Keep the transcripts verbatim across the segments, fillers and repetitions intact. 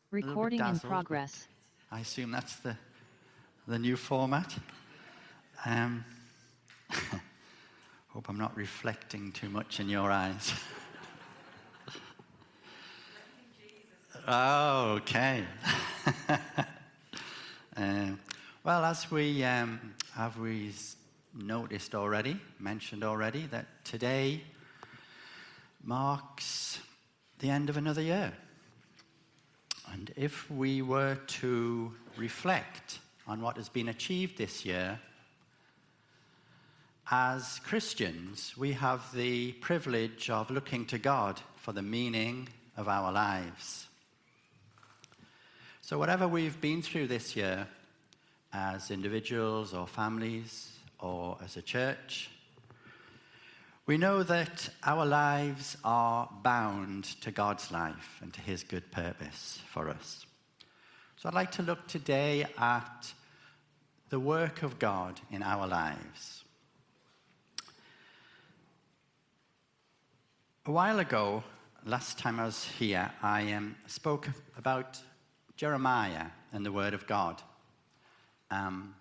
Recording in dazzled, progress. I assume that's the, the new format. Um, hope I'm not reflecting too much in your eyes. Oh, okay. uh, well, as we um, have we noticed already, mentioned already, that today marks the end of another year. And if we were to reflect on what has been achieved this year, as Christians, we have the privilege of looking to God for the meaning of our lives. So whatever we've been through this year, as individuals or families or as a church, we know that our lives are bound to God's life and to his good purpose for us. So I'd like to look today at the work of God in our lives. A while ago, last time I was here, I um, spoke about Jeremiah and the Word of God. Um,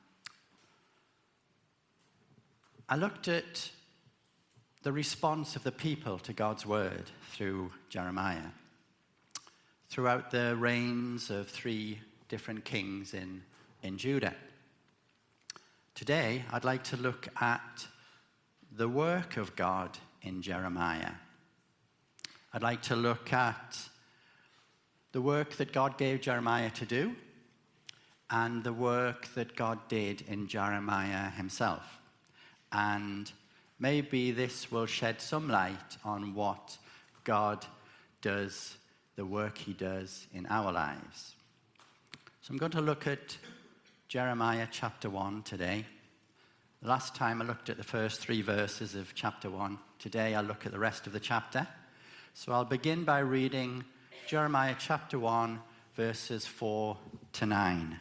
I looked at the response of the people to God's word through Jeremiah, throughout the reigns of three different kings in, in Judah. Today, I'd like to look at the work of God in Jeremiah. I'd like to look at the work that God gave Jeremiah to do and the work that God did in Jeremiah himself. And maybe this will shed some light on what God does, the work he does in our lives. So I'm going to look at Jeremiah chapter one today. Last time I looked at the first three verses of chapter one. Today I'll look at the rest of the chapter. So I'll begin by reading Jeremiah chapter one, verses four to nine.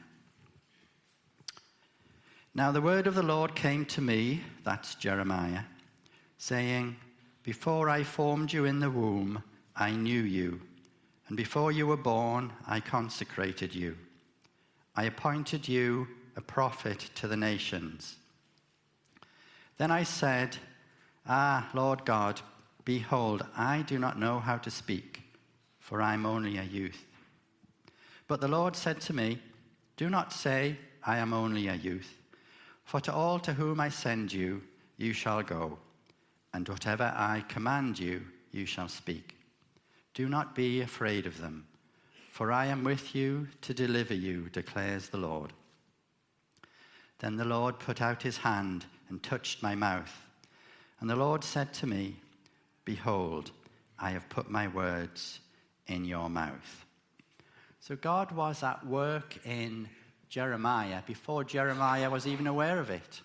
Now the word of the Lord came to me, that's Jeremiah, saying, Before I formed you in the womb, I knew you, and before you were born, I consecrated you. I appointed you a prophet to the nations. Then I said, Ah, Lord God, behold, I do not know how to speak, for I am only a youth. But the Lord said to me, Do not say, I am only a youth. For to all to whom I send you, you shall go, and whatever I command you, you shall speak. Do not be afraid of them, for I am with you to deliver you, declares the Lord. Then the Lord put out his hand and touched my mouth. And the Lord said to me, Behold, I have put my words in your mouth. So God was at work in Jeremiah before Jeremiah was even aware of it.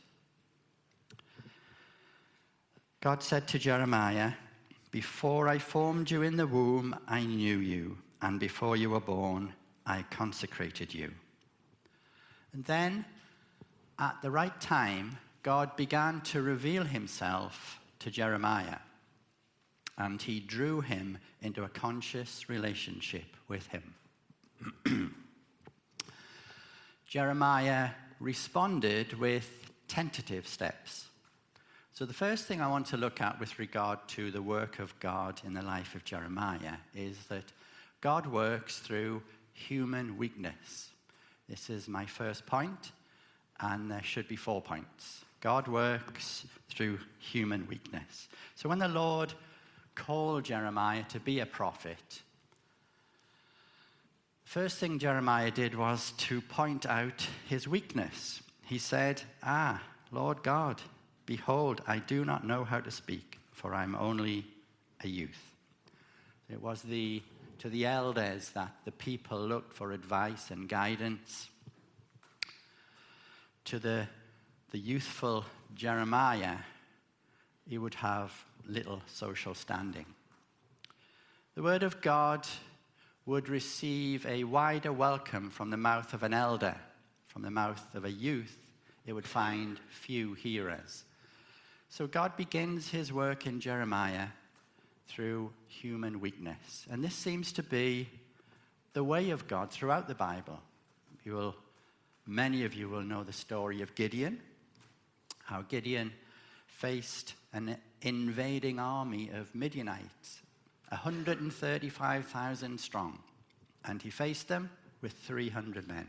God said to Jeremiah, Before I formed you in the womb, I knew you, and before you were born, I consecrated you. And then, at the right time, God began to reveal himself to Jeremiah, and he drew him into a conscious relationship with him. Jeremiah responded with tentative steps. So the first thing I want to look at with regard to the work of God in the life of Jeremiah is that God works through human weakness. This is my first point, and there should be four points. God works through human weakness. So when the Lord called Jeremiah to be a prophet, first thing Jeremiah did was to point out his weakness. He said, Ah, Lord God, behold, I do not know how to speak, for I'm only a youth. It was the, to the elders that the people looked for advice and guidance. To the, the youthful Jeremiah, he would have little social standing. The word of God would receive a wider welcome from the mouth of an elder. From the mouth of a youth, it would find few hearers. So God begins his work in Jeremiah through human weakness. And this seems to be the way of God throughout the Bible. You will, many of you will know the story of Gideon, how Gideon faced an invading army of Midianites, one hundred thirty-five thousand strong, and he faced them with three hundred men.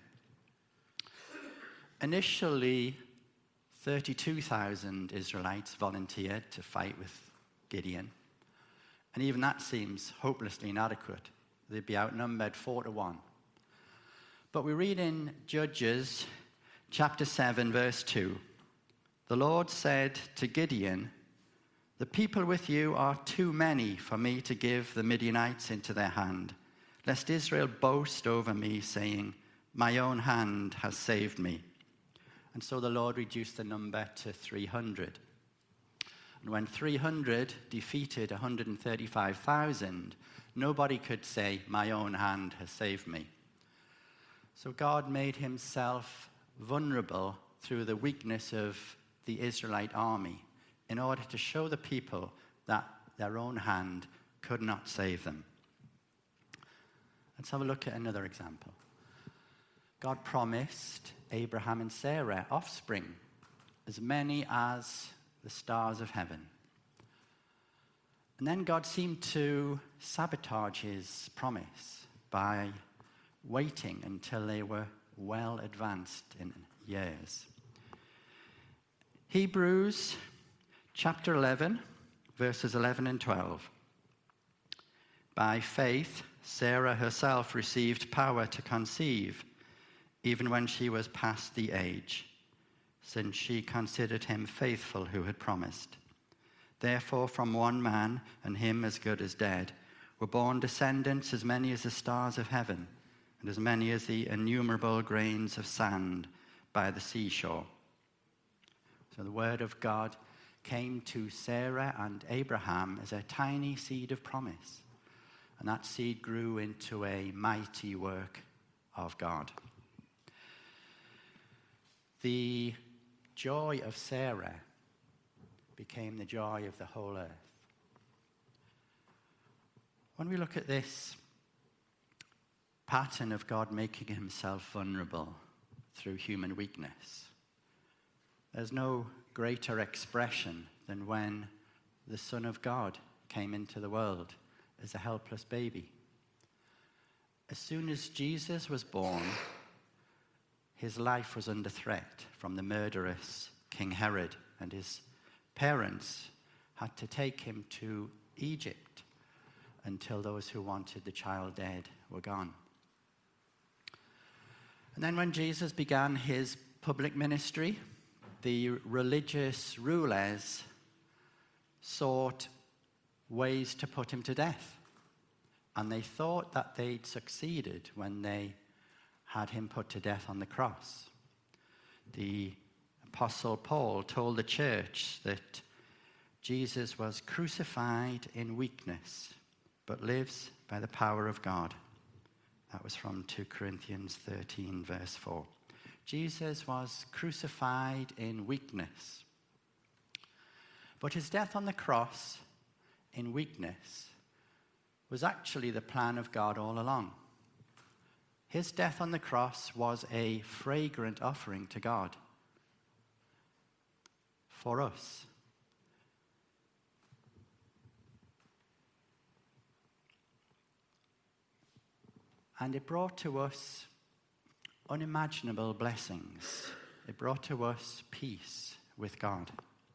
Initially, thirty-two thousand Israelites volunteered to fight with Gideon, and even that seems hopelessly inadequate. They'd be outnumbered four to one. But we read in Judges chapter seven, verse two, the Lord said to Gideon, "The people with you are too many for me to give the Midianites into their hand, lest Israel boast over me, saying, 'My own hand has saved me.'" And so the Lord reduced the number to three hundred. And when three hundred defeated one hundred thirty-five thousand, nobody could say, "My own hand has saved me." So God made himself vulnerable through the weakness of the Israelite army in order to show the people that their own hand could not save them. Let's have a look at another example. God promised Abraham and Sarah offspring, as many as the stars of heaven. And then God seemed to sabotage his promise by waiting until they were well advanced in years. Hebrews chapter eleven, verses eleven and twelve. By faith, Sarah herself received power to conceive, even when she was past the age, since she considered him faithful who had promised. Therefore, from one man, and him as good as dead, were born descendants as many as the stars of heaven, and as many as the innumerable grains of sand by the seashore. So the word of God came to Sarah and Abraham as a tiny seed of promise, and that seed grew into a mighty work of God. The joy of Sarah became the joy of the whole earth. When we look at this pattern of God making himself vulnerable through human weakness, there's no greater expression than when the Son of God came into the world as a helpless baby. As soon as Jesus was born, his life was under threat from the murderous King Herod, and his parents had to take him to Egypt until those who wanted the child dead were gone. And then when Jesus began his public ministry, the religious rulers sought ways to put him to death. And they thought that they'd succeeded when they had him put to death on the cross. The Apostle Paul told the church that Jesus was crucified in weakness, but lives by the power of God. That was from Second Corinthians thirteen, verse four. Jesus was crucified in weakness. But his death on the cross in weakness was actually the plan of God all along. His death on the cross was a fragrant offering to God for us. And it brought to us unimaginable blessings. It brought to us peace with God.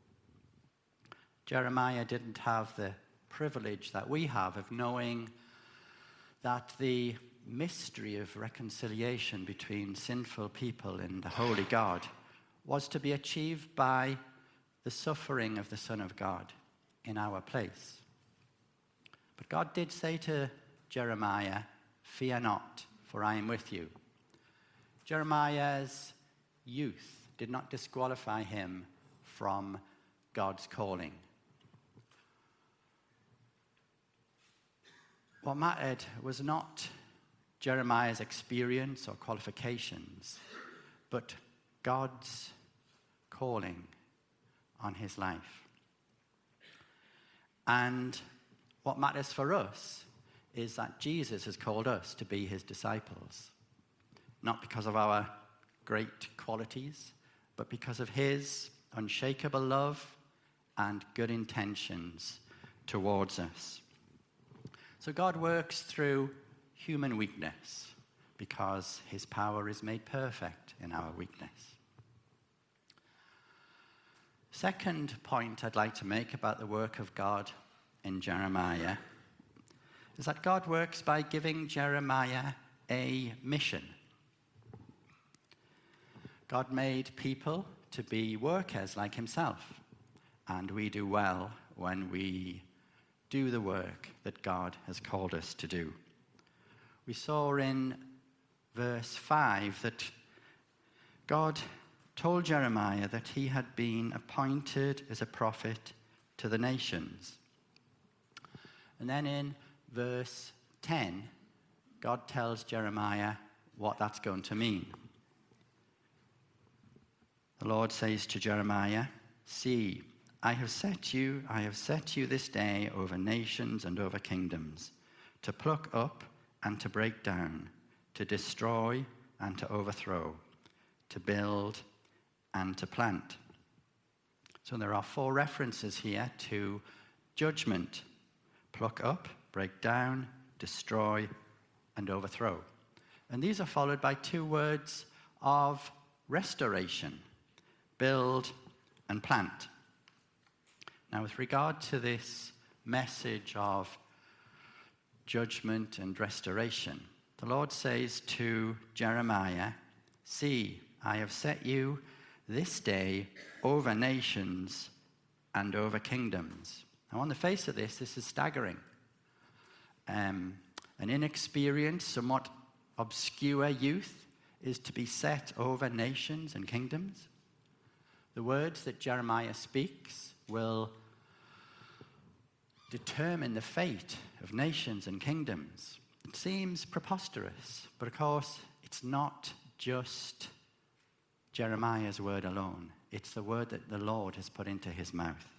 Jeremiah didn't have the privilege that we have of knowing that the mystery of reconciliation between sinful people and the holy God was to be achieved by the suffering of the Son of God in our place. But God did say to Jeremiah, "Fear not, for I am with you." Jeremiah's youth did not disqualify him from God's calling. What mattered was not Jeremiah's experience or qualifications, but God's calling on his life. And what matters for us is that Jesus has called us to be his disciples. Not because of our great qualities, but because of his unshakable love and good intentions towards us. So God works through human weakness because his power is made perfect in our weakness. Second point I'd like to make about the work of God in Jeremiah is that God works by giving Jeremiah a mission. God made people to be workers like himself, and we do well when we do the work that God has called us to do. We saw in verse five that God told Jeremiah that he had been appointed as a prophet to the nations. And then in verse ten, God tells Jeremiah what that's going to mean. The Lord says to Jeremiah, "See, I have set you, I have set you this day over nations and over kingdoms, to pluck up and to break down, to destroy and to overthrow, to build and to plant." So there are four references here to judgment: pluck up, break down, destroy, and overthrow. And these are followed by two words of restoration: build and plant. Now, with regard to this message of judgment and restoration, the Lord says to Jeremiah, "See, I have set you this day over nations and over kingdoms." Now, on the face of this, this is staggering. Um, an inexperienced, somewhat obscure youth is to be set over nations and kingdoms. The words that Jeremiah speaks will determine the fate of nations and kingdoms. It seems preposterous, but of course, it's not just Jeremiah's word alone. It's the word that the Lord has put into his mouth.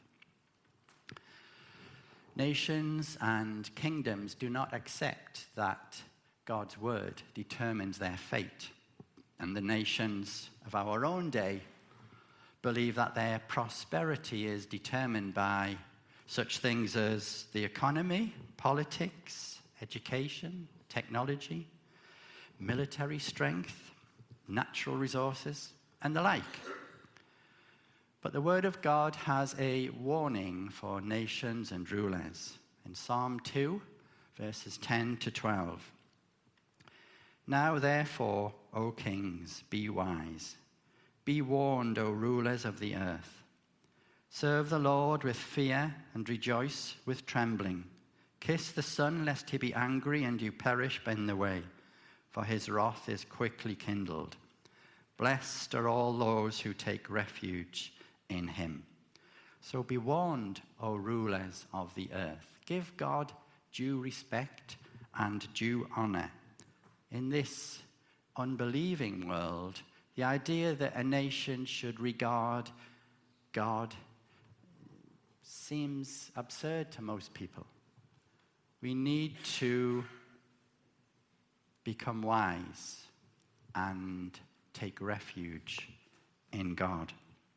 Nations and kingdoms do not accept that God's word determines their fate. And the nations of our own day believe that their prosperity is determined by such things as the economy, politics, education, technology, military strength, natural resources, and the like. But the Word of God has a warning for nations and rulers. In Psalm two, verses ten to twelve. "Now therefore, O kings, be wise. Be warned, O rulers of the earth. Serve the Lord with fear and rejoice with trembling. Kiss the Son, lest he be angry and you perish in the way, for his wrath is quickly kindled. Blessed are all those who take refuge in him." So be warned, O rulers of the earth. Give God due respect and due honor. In this unbelieving world, the idea that a nation should regard God seems absurd to most people. We need to become wise and take refuge in God.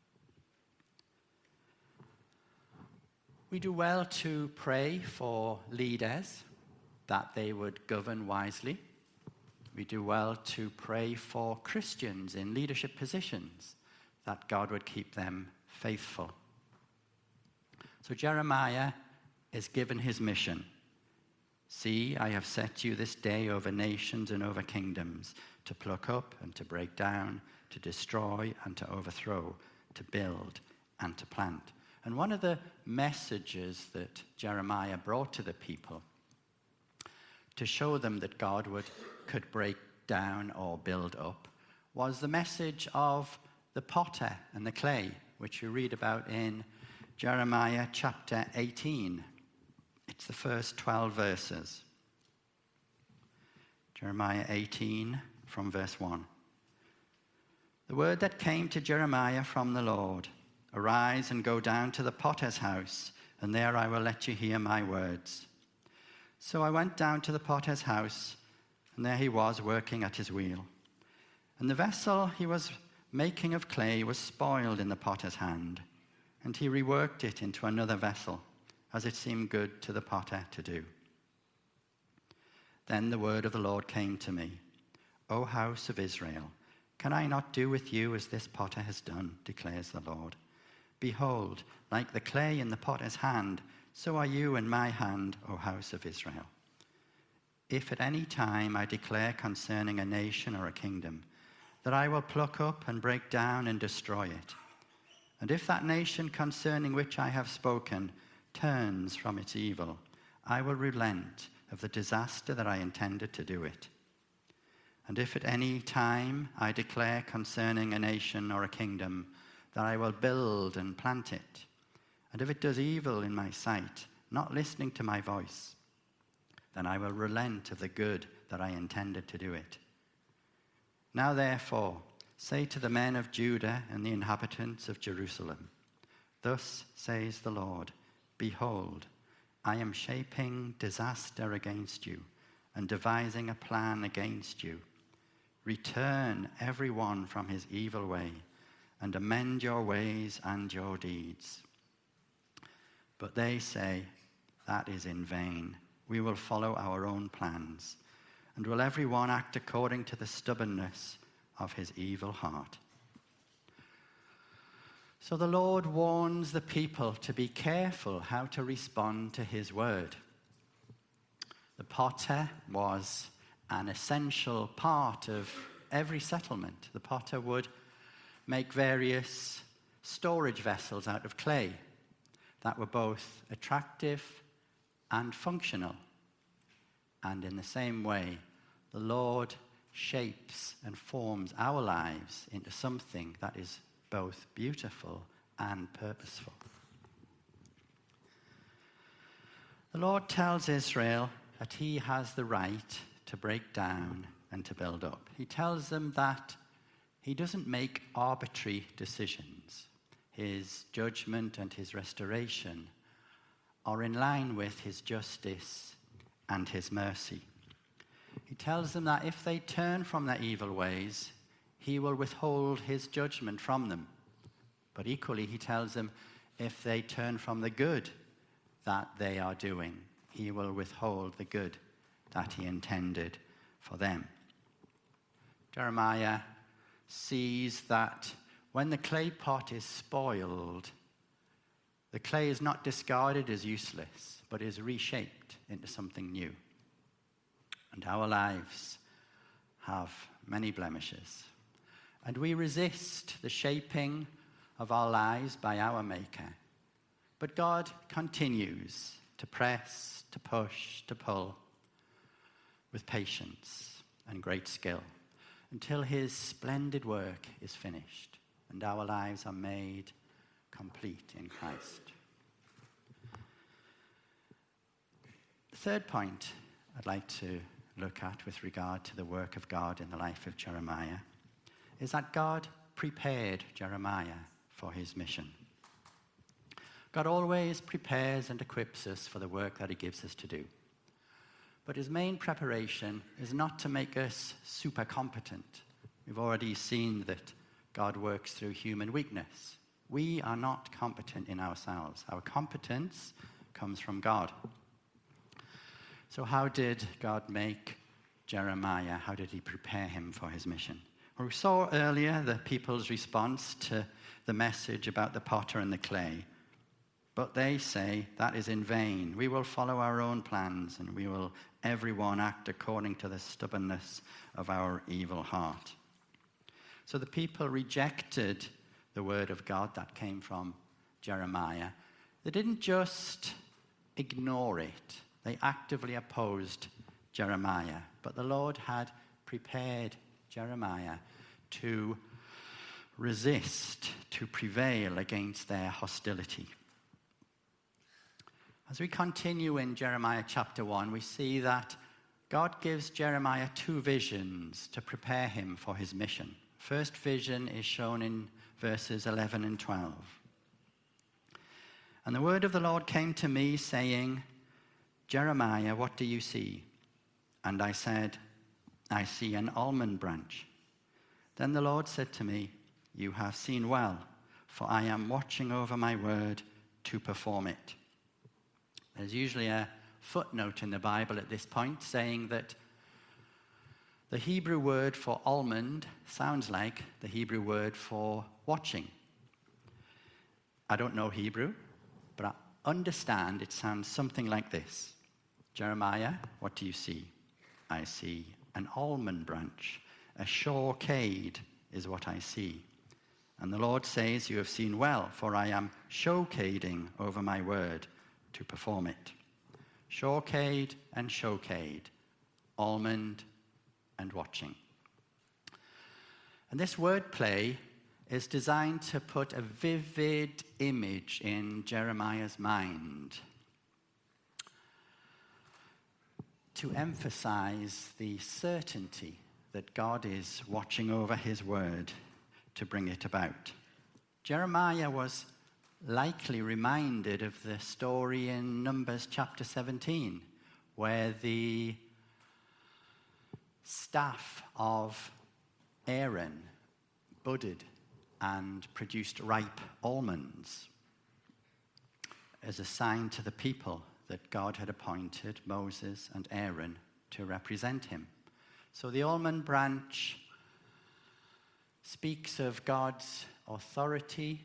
We do well to pray for leaders that they would govern wisely. We do well to pray for Christians in leadership positions that God would keep them faithful. So Jeremiah is given his mission. "See, I have set you this day over nations and over kingdoms, to pluck up and to break down, to destroy and to overthrow, to build and to plant." And one of the messages that Jeremiah brought to the people to show them that God would, could break down or build up was the message of the potter and the clay, which you read about in Jeremiah chapter eighteen. It's the first twelve verses. Jeremiah eighteen from verse one. "The word that came to Jeremiah from the Lord, arise and go down to the potter's house, and there I will let you hear my words. So I went down to the potter's house, and there he was working at his wheel. And the vessel he was making of clay was spoiled in the potter's hand, and he reworked it into another vessel, as it seemed good to the potter to do. Then the word of the Lord came to me, O house of Israel, can I not do with you as this potter has done, declares the Lord. Behold, like the clay in the potter's hand, so are you in my hand, O house of Israel. If at any time I declare concerning a nation or a kingdom, that I will pluck up and break down and destroy it, and if that nation concerning which I have spoken turns from its evil, I will relent of the disaster that I intended to do it. And if at any time I declare concerning a nation or a kingdom that I will build and plant it, and if it does evil in my sight, not listening to my voice, then I will relent of the good that I intended to do it. Now therefore, say to the men of Judah and the inhabitants of Jerusalem, thus says the Lord, behold, I am shaping disaster against you and devising a plan against you. Return every one from his evil way and amend your ways and your deeds. But they say, that is in vain. We will follow our own plans, and will every one act according to the stubbornness of his evil heart. So the Lord warns the people to be careful how to respond to his word. The potter was an essential part of every settlement. The potter would make various storage vessels out of clay that were both attractive and functional. And in the same way, the Lord shapes and forms our lives into something that is both beautiful and purposeful. The Lord tells Israel that he has the right to break down and to build up. He tells them that he doesn't make arbitrary decisions. His judgment and his restoration are in line with his justice and his mercy. He tells them that if they turn from their evil ways, he will withhold his judgment from them. But equally, he tells them if they turn from the good that they are doing, he will withhold the good that he intended for them. Jeremiah sees that when the clay pot is spoiled, the clay is not discarded as useless, but is reshaped into something new. And our lives have many blemishes. And we resist the shaping of our lives by our Maker. But God continues to press, to push, to pull with patience and great skill until his splendid work is finished and our lives are made complete in Christ. The third point I'd like to look at with regard to the work of God in the life of Jeremiah is that God prepared Jeremiah for his mission. God always prepares and equips us for the work that he gives us to do. But his main preparation is not to make us super competent. We've already seen that God works through human weakness. We are not competent in ourselves. Our competence comes from God. So how did God make Jeremiah? How did he prepare him for his mission? Well, we saw earlier the people's response to the message about the potter and the clay. But they say, that is in vain. We will follow our own plans, and we will everyone act according to the stubbornness of our evil heart. So the people rejected the word of God that came from Jeremiah. They didn't just ignore it. They actively opposed Jeremiah. But the Lord had prepared Jeremiah to resist, to prevail against their hostility. As we continue in Jeremiah chapter one, we see that God gives Jeremiah two visions to prepare him for his mission. First vision is shown in verses eleven and twelve. And the word of the Lord came to me, saying, Jeremiah, what do you see? And I said, I see an almond branch. Then the Lord said to me, you have seen well, for I am watching over my word to perform it. There's usually a footnote in the Bible at this point saying that the Hebrew word for almond sounds like the Hebrew word for watching. I don't know Hebrew, but I understand it sounds something like this. Jeremiah, what do you see? I see an almond branch. A showcade is what I see. And the Lord says, you have seen well, for I am showcading over my word to perform it. Showcade and showcade, almond and watching. And this wordplay is designed to put a vivid image in Jeremiah's mind, to emphasize the certainty that God is watching over his word to bring it about. Jeremiah was likely reminded of the story in Numbers chapter seventeen, where the staff of Aaron budded and produced ripe almonds as a sign to the people that God had appointed Moses and Aaron to represent him. So the almond branch speaks of God's authority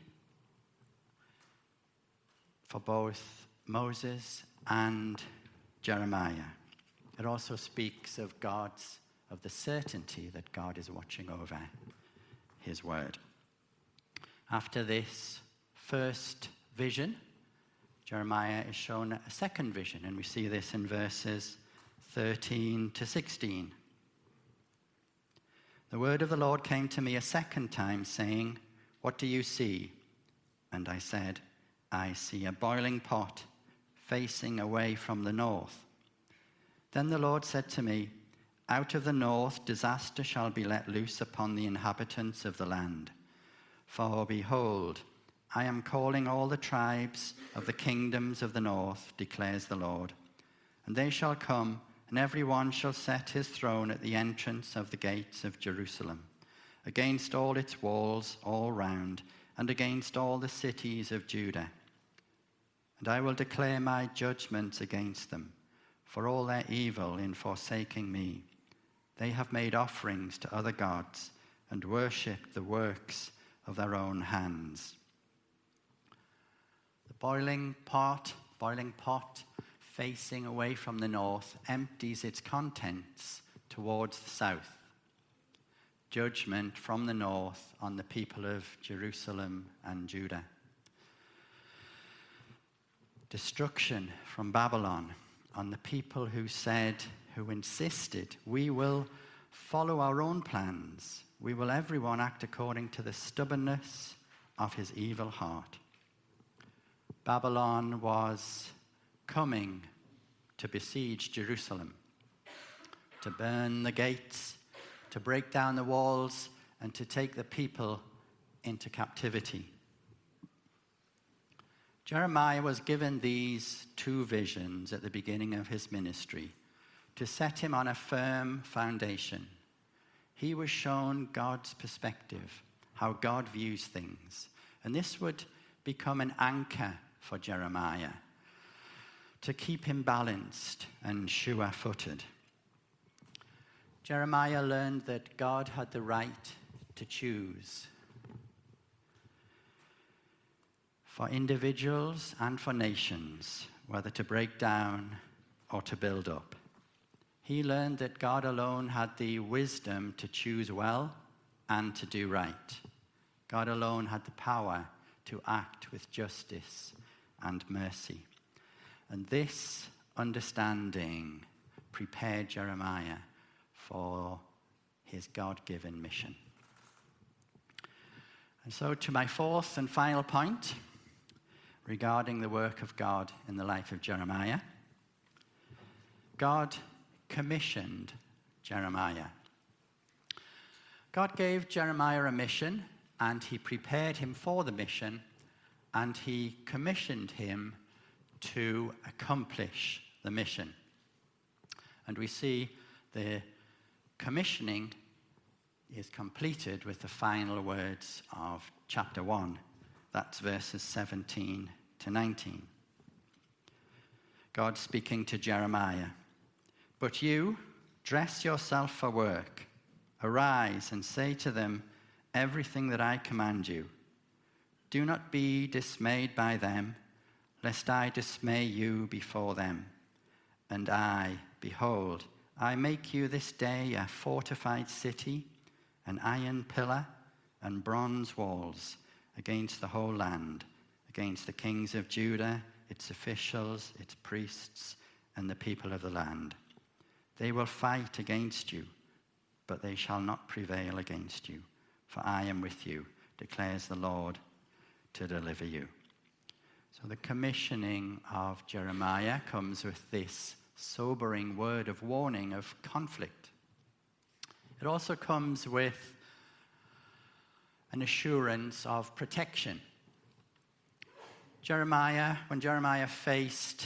for both Moses and Jeremiah. It also speaks of God's, of the certainty that God is watching over his word. After this first vision, Jeremiah is shown a second vision, and we see this in verses thirteen to sixteen. The word of the Lord came to me a second time, saying, what do you see? And I said, I see a boiling pot facing away from the north. Then the Lord said to me, out of the north disaster shall be let loose upon the inhabitants of the land. For behold, I am calling all the tribes of the kingdoms of the north, declares the Lord. And they shall come, and every one shall set his throne at the entrance of the gates of Jerusalem, against all its walls all round, and against all the cities of Judah. And I will declare my judgments against them, for all their evil in forsaking me. They have made offerings to other gods, and worshipped the works of their own hands. The boiling pot, boiling pot, facing away from the north, empties its contents towards the south. Judgment from the north on the people of Jerusalem and Judah. Destruction from Babylon on the people who said, who insisted, we will follow our own plans. We will everyone act according to the stubbornness of his evil heart. Babylon was coming to besiege Jerusalem, to burn the gates, to break down the walls, and to take the people into captivity. Jeremiah was given these two visions at the beginning of his ministry to set him on a firm foundation. He was shown God's perspective, how God views things, and this would become an anchor for Jeremiah to keep him balanced and sure-footed. Jeremiah learned that God had the right to choose for individuals and for nations, whether to break down or to build up. He learned that God alone had the wisdom to choose well and to do right. God alone had the power to act with justice and mercy. And this understanding prepared Jeremiah for his God-given mission. And so to my fourth and final point regarding the work of God in the life of Jeremiah. God commissioned Jeremiah. God gave Jeremiah a mission, and he prepared him for the mission, and he commissioned him to accomplish the mission. And we see the commissioning is completed with the final words of chapter one. That's verses seventeen to nineteen. God speaking to Jeremiah. But you, dress yourself for work. Arise and say to them everything that I command you. Do not be dismayed by them, lest I dismay you before them. And I, behold, I make you this day a fortified city, an iron pillar and bronze walls against the whole land, against the kings of Judah, its officials, its priests, and the people of the land. They will fight against you, but they shall not prevail against you, for I am with you, declares the Lord, to deliver you. So the commissioning of Jeremiah comes with this sobering word of warning of conflict. It also comes with an assurance of protection. Jeremiah, when Jeremiah faced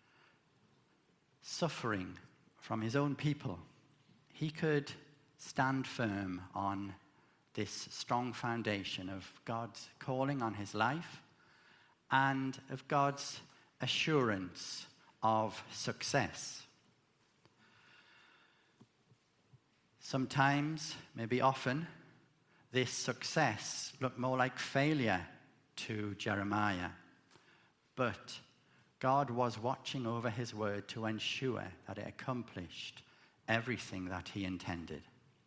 suffering from his own people, he could stand firm on this strong foundation of God's calling on his life and of God's assurance of success. Sometimes, maybe often, this success looked more like failure to Jeremiah. But God was watching over his word to ensure that it accomplished everything that he intended.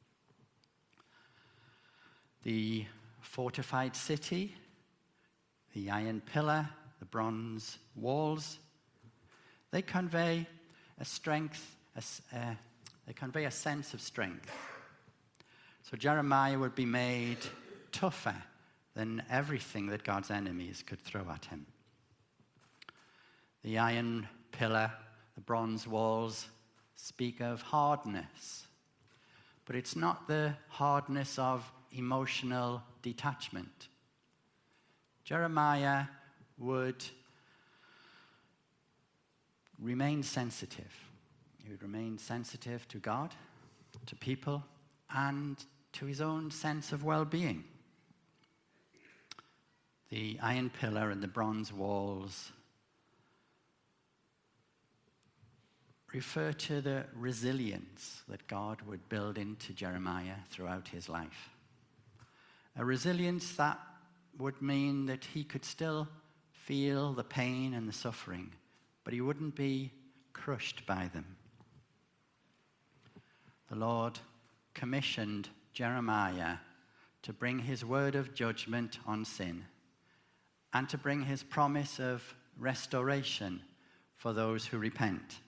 The fortified city, the iron pillar, the bronze walls, they convey a strength, a, uh, they convey a sense of strength. So Jeremiah would be made tougher than everything that God's enemies could throw at him. The iron pillar, the bronze walls speak of hardness, but it's not the hardness of emotional detachment. Jeremiah would remain sensitive. He would remain sensitive to God, to people, and to his own sense of well-being. The iron pillar and the bronze walls refer to the resilience that God would build into Jeremiah throughout his life. A resilience that would mean that he could still feel the pain and the suffering, but he wouldn't be crushed by them. The Lord commissioned Jeremiah to bring his word of judgment on sin and to bring his promise of restoration for those who repent.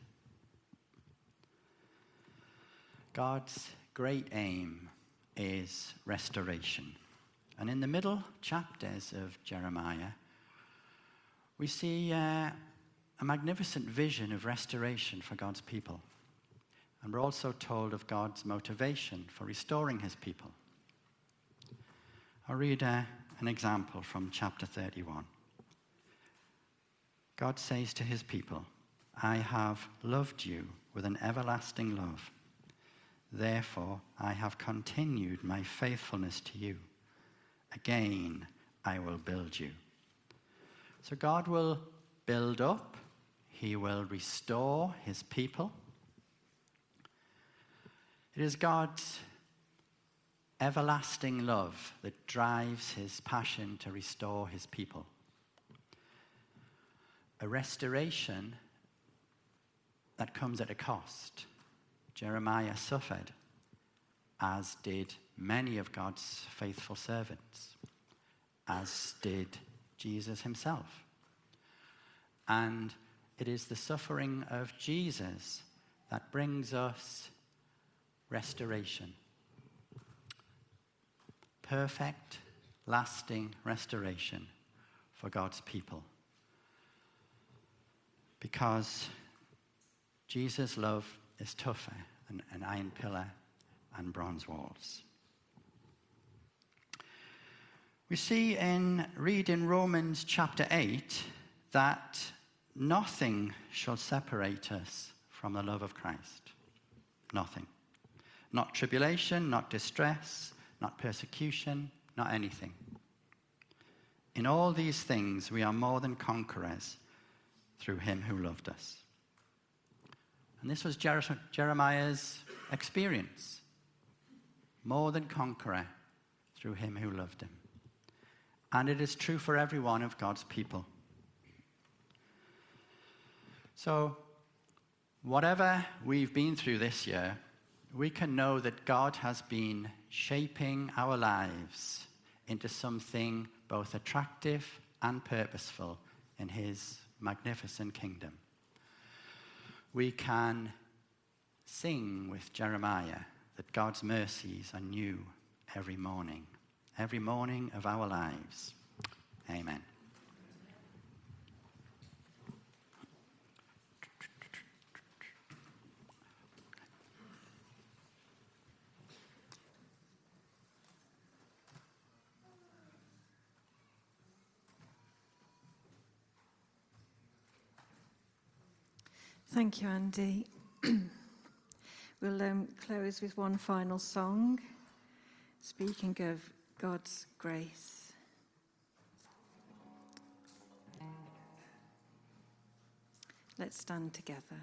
God's great aim is restoration. And in the middle chapters of Jeremiah, we see uh, a magnificent vision of restoration for God's people. And we're also told of God's motivation for restoring his people. I'll read uh, an example from chapter thirty-one. God says to his people, I have loved you with an everlasting love. Therefore, I have continued my faithfulness to you. Again, I will build you. So God will build up. He will restore his people. It is God's everlasting love that drives his passion to restore his people. A restoration that comes at a cost. Jeremiah suffered, as did many of God's faithful servants, as did Jesus himself. And it is the suffering of Jesus that brings us restoration. Perfect, lasting restoration for God's people. Because Jesus' love is tougher than an iron pillar and bronze walls. We see in, read in Romans chapter eight, that nothing shall separate us from the love of Christ. Nothing. Not tribulation, not distress, not persecution, not anything. In all these things we are more than conquerors through him who loved us. And this was Jer- Jeremiah's experience. More than conqueror through him who loved him. And it is true for every one of God's people. So, whatever we've been through this year, we can know that God has been shaping our lives into something both attractive and purposeful in his magnificent kingdom. We can sing with Jeremiah that God's mercies are new every morning, every morning of our lives. Amen. Thank you, Andy. We'll um, close with one final song, speaking of God's grace. Let's stand together.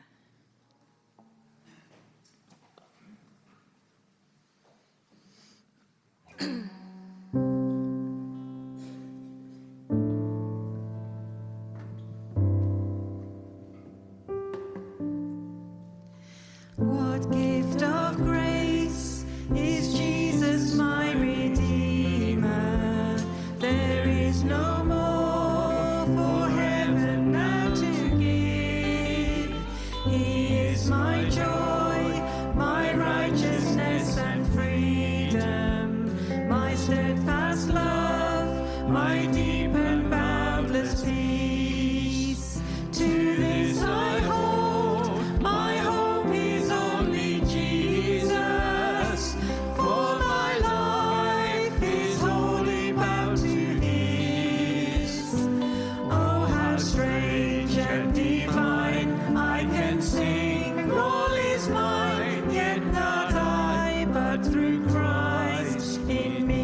What gift of grace is Jesus my Redeemer? There is no more for heaven now to give. He is my joy, my righteousness and freedom, my steadfast love, my deep and boundless peace. To this I hold, my hope is only Jesus, for my life is wholly bound to his. Oh, how strange and divine, I can sing, all is mine, yet not I, but through Christ in me.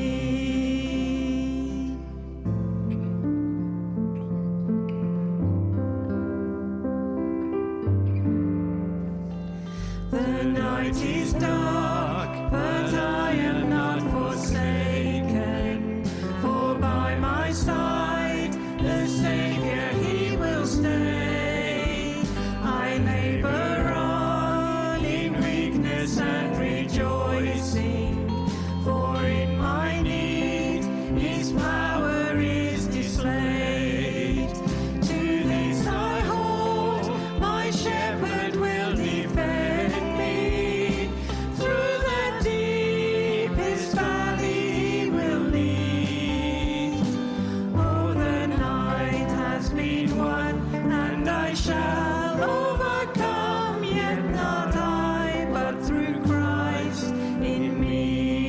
The night is dark, but I am not forsaken, for by my side the Saviour he will stay. I labour on in weakness and rejoicing, for in my need his power is displayed. To this I hold, my shepherd will defend me. Through the deepest valley he will lead. Oh, the night has been won, and I shall overcome, yet not I, but through Christ in me.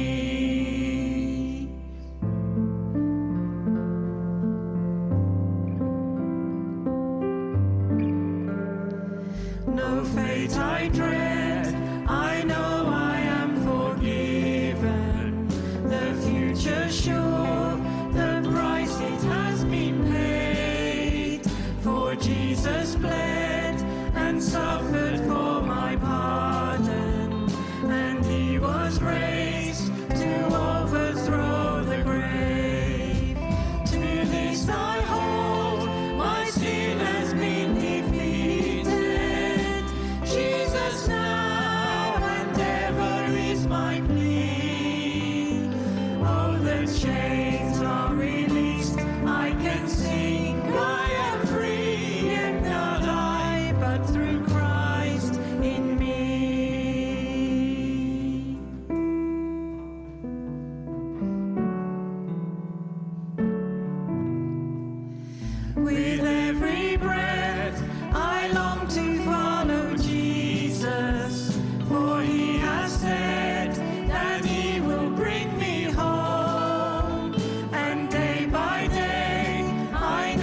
No fate I dread, I know I am forgiven. The future sure, the price it has been paid. For Jesus bled and suffered for my pardon, and he was raised to overthrow the grave. To this I hold, my sin has been defeated. Jesus now and ever is my plea. Oh, the chains are released, I can sing, I am free, yet not I, but through Christ in me. With every breath, I long to follow Jesus, for he has said that he will bring me home. And day by day, I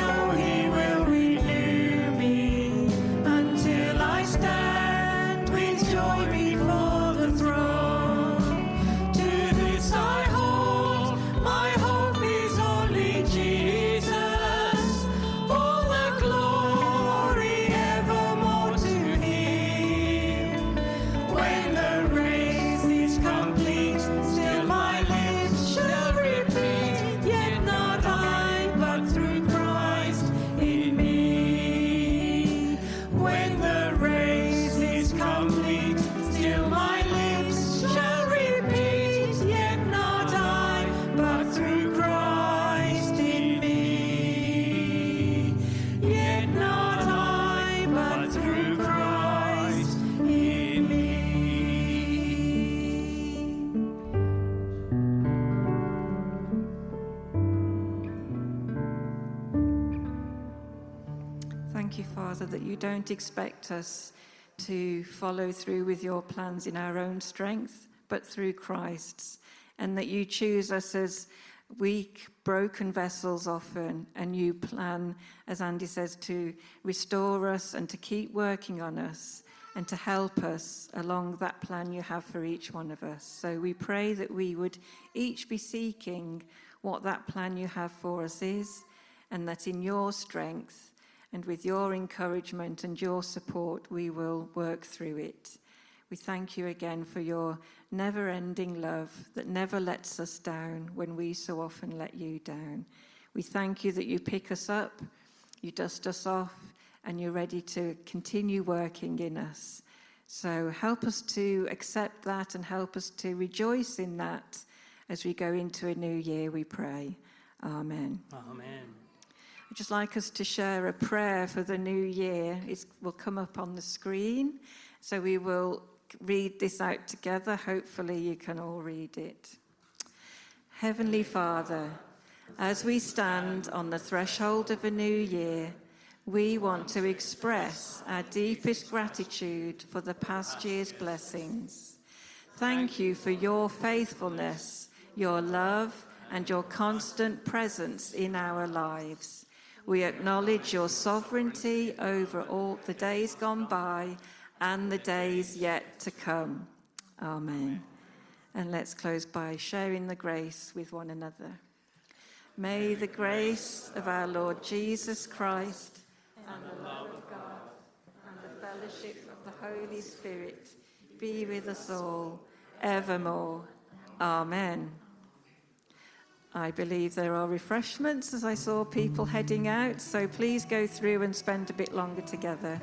Father, that you don't expect us to follow through with your plans in our own strength, but through Christ's, and that you choose us as weak, broken vessels often, and you plan, as Andy says, to restore us and to keep working on us and to help us along that plan you have for each one of us. So we pray that we would each be seeking what that plan you have for us is, and that in your strength and with your encouragement and your support, we will work through it. We thank you again for your never-ending love that never lets us down when we so often let you down. We thank you that you pick us up, you dust us off, and you're ready to continue working in us. So help us to accept that and help us to rejoice in that as we go into a new year, we pray. Amen. Amen. I'd just like us to share a prayer for the new year. It will come up on the screen. So we will read this out together. Hopefully you can all read it. Heavenly Father, as we stand on the threshold of a new year, we want to express our deepest gratitude for the past year's blessings. Thank you for your faithfulness, your love, and your constant presence in our lives. We acknowledge your sovereignty over all the days gone by and the days yet to come. Amen. And let's close by sharing the grace with one another. May the grace of our Lord Jesus Christ and the love of God and the fellowship of the Holy Spirit be with us all evermore. Amen. I believe there are refreshments as I saw people heading out, so please go through and spend a bit longer together.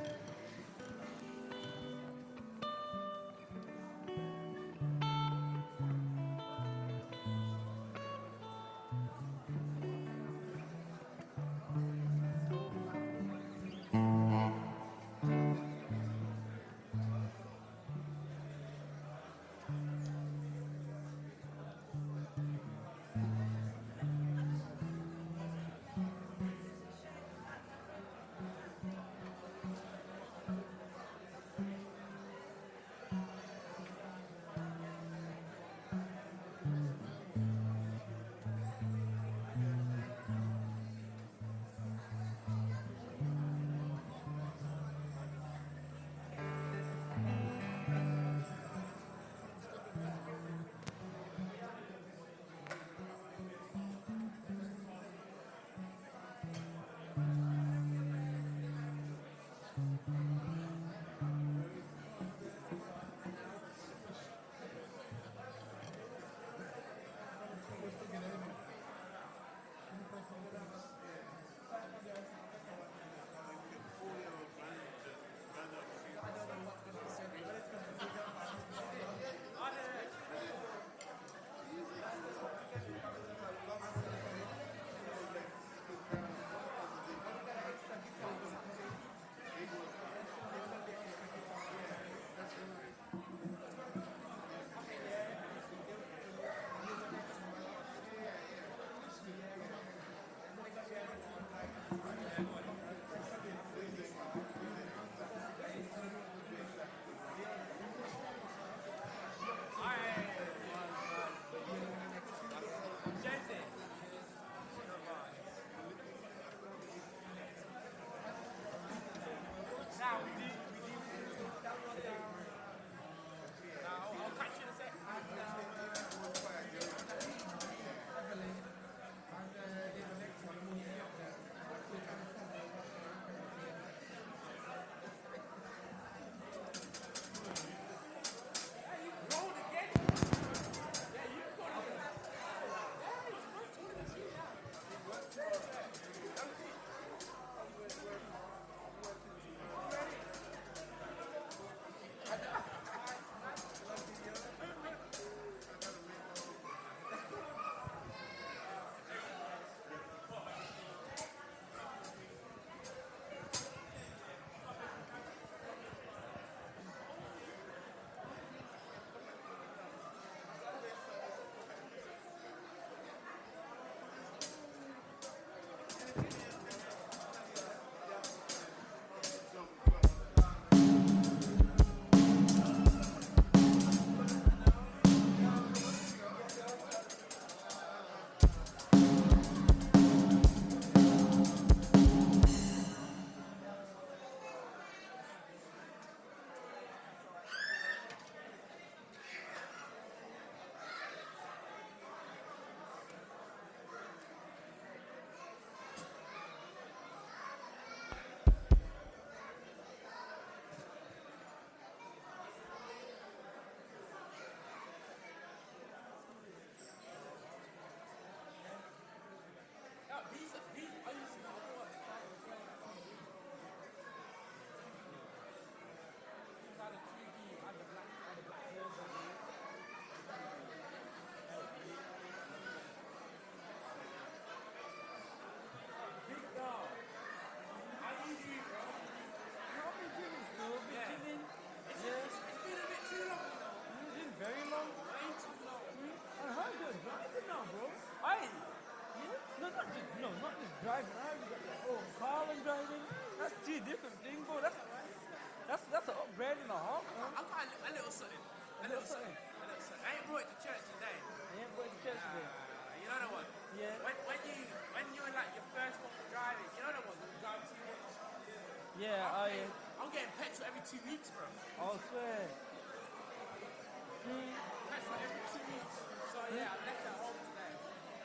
Oh, yeah. I'm getting petrol every two weeks, bro. Oh, swear. Petrol every two weeks. So yeah, I left at home today.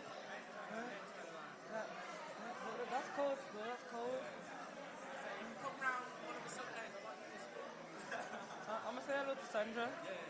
That, that, that's cold, bro. That's cold. Come round one of the Sundays. I might do this. Uh, I'm gonna say hello to Sandra.